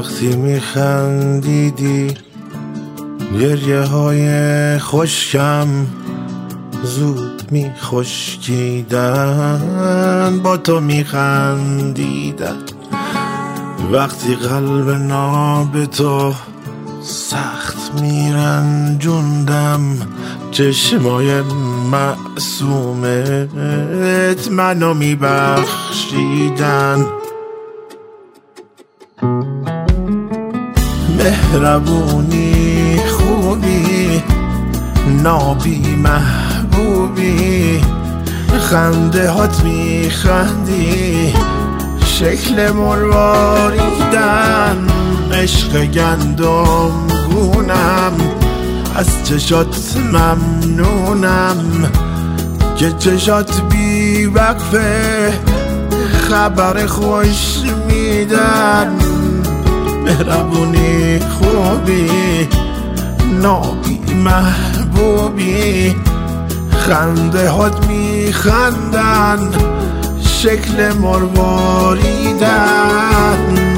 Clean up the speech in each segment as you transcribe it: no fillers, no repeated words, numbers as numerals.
وقتی میخندیدی گریه های خشکم زود میخشکیدن، با تو میخندیدن. وقتی قلب ناب تو سخت میرنجوندم، چشمای معصومت منو میبخشیدن. مهربونی خوبی نابی محبوبی، خنده هات میخندی شکل مرواریدن. عشق گندم گونم از چشات ممنونم که چشات بی وقفه خبر خوش میدن. مهربونی خوبی نابی محبوبی، خنده هات میخندن شکل مرواریدن.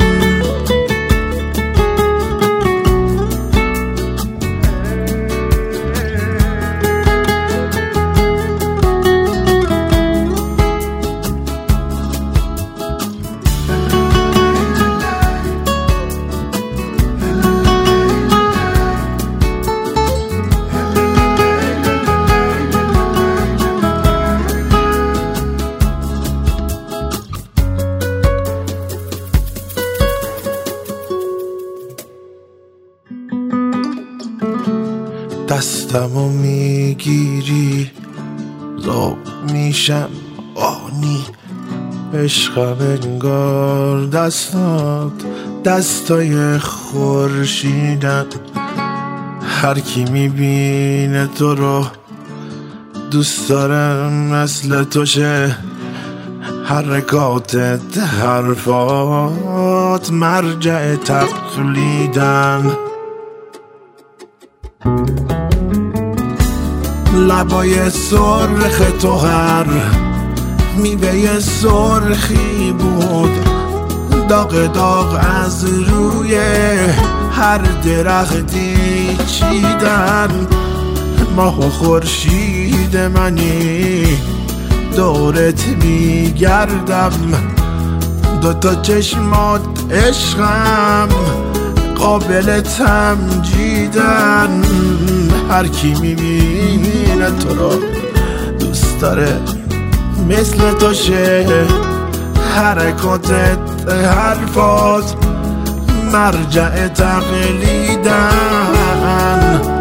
دستمو میگیری زاب میشم آنی، عشقم انگار دستات دستای خورشیدن. هر کی میبینه تو رو دوست داره مثل توشه، حرکاتت حرفات مرجع تقلیدن. لبای سرخ تو هر میوه سرخی بود، داغ داغ از روی هر درختی چیدن. ماه و خورشید منی دورت میگردم، دوتا چشمات عشقم قابل تمجیدن. هر کی میبینه تو رو دوست داره مثل تو شه، حرکاتت حرفات مرجع تقلیدن.